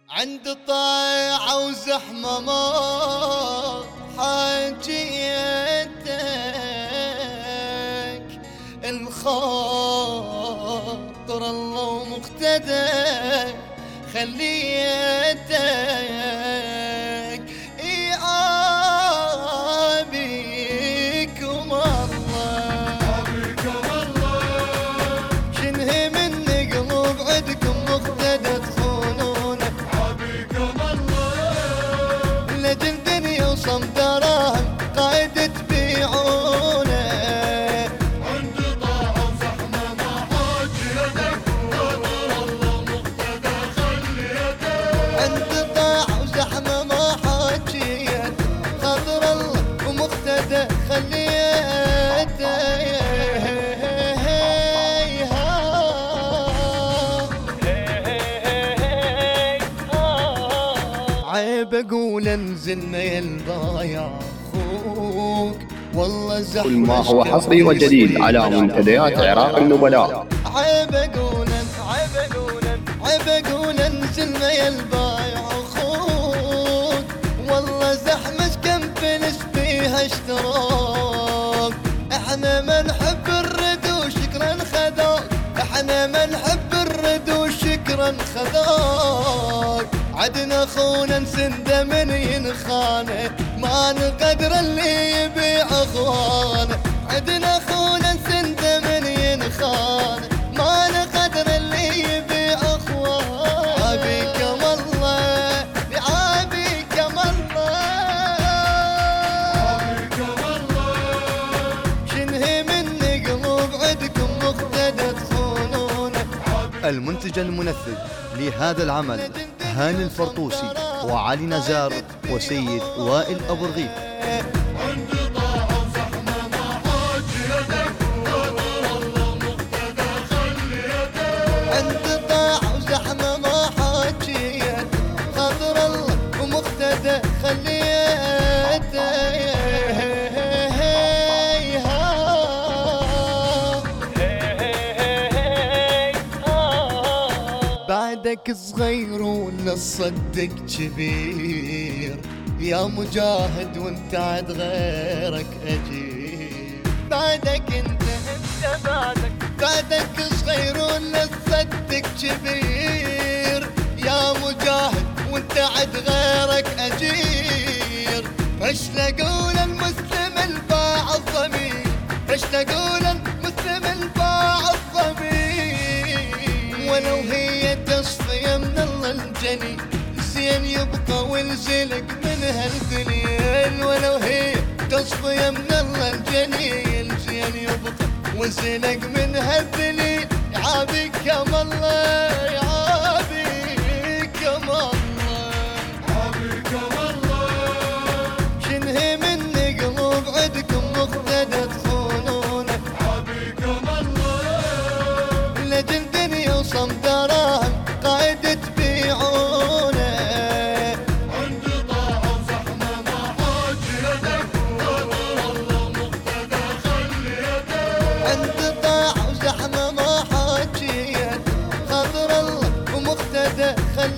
عند طاعة وزحمة ما حاجيتك الخاطر الله ومقتدى خليتك بيكم الله شنه من قلوب عدكم مقتدى تخونونه لجل دنيا وصم دراهم قايد تبيعونه عند طاعة وزحمة ما حاجيتك خاطر الله مقتدى خليتك عند طاعة وزحمة ما حاجيت خاطر الله ومقتدى عيب اقول انزلنا يا الضايع اخوك والله زحمة كل ما هو حصري وجديد على منتديات عراق النبلاء. عيب اقول انزلنا يا الضايع اخوك والله زحمة كم فلس فيها اشتراك احنا ما نحب الرد وشكرا خذاك احنا ما نحب الرد وشكرا خذاك عدنا خونا نسنده من ينخانه ما نقدر اللي يبيع اخوانه عدنا خونا نسنده من ينخانه ما نقدر اللي يبيع اخوانه عابيكم الله عابيكم الله شنه من قلوب عدكم مقتدى تخونونه. المنتج المنفذ لهذا العمل هاني الفرطوسي وعلي نزار وسيد وائل أبو رغيف. عند طاعة وزحمة ما حاجيتك خاطر الله مقتدى خليتك عند طاعة وزحمة ما حاجيت خاطر الله ومقتدى بعدك صغير ولا صدق كبير يا مجاهد وانت عد غيرك اجير بعدك انت بعدك صغير ولا صدق كبير يا مجاهد وانت عد غيرك اجير ايش نقول المسلم الباع الضمير ايش نقول المسلم الباع الضمير ولو هي تصفية من الله الجني زين يبقى والزلق من هالدنيا ولو هي تصفية من الله الجني زين يبقى والزلق من هالدنيا يعابيكم الله يعابيكم الله عابيكم الله شنه من قلوب عدكم مقتدى تخونونه عابيكم الله لجل دنيا وصم دراهم قايد تبيعونه عند طاعة وزحمة ما حاجيتك خاطر الله مقتدى خليتك عند طاعة وزحمة ما حاجيت خاطر الله ومقتدى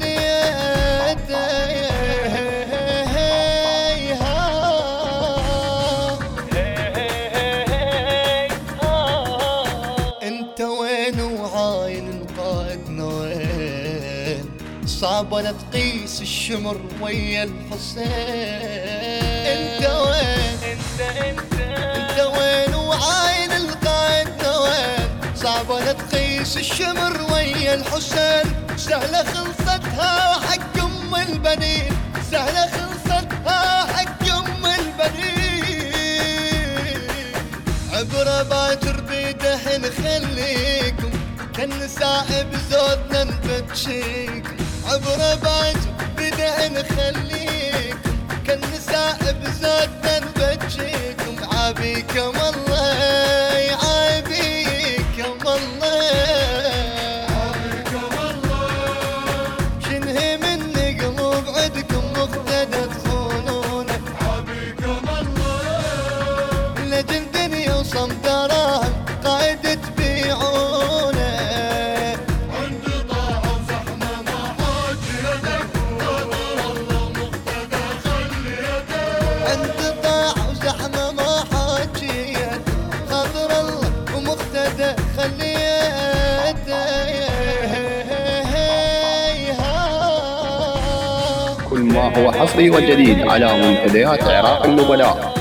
انت وين وعاين القائدنا وين صعب ولا تقيس الشمر ويا الحسين انت وين انت وين وعاين القائدنا وين صعب ولا تقيس الشمر ويا الحسين سهلة خلصتها حق ام البنين سهلة خلصتها حق ام البنين عبرة باجر بيده نخليكم كالنساء بزودنا نفتشيكم عبرة باجر بيده نخليكم كالنساء بزودنا نفتشيكم عابيكم الله عابيكم الله عابيكم الله شنه من قلوب عدكم مقتدى تخونونه عابيكم الله لجل دنيا وصم دراهم قايد تبيعونه عند طاعة وزحمة ما حاجيتك كل ما هو حصري وجديد على منتديات عراق النبلاء.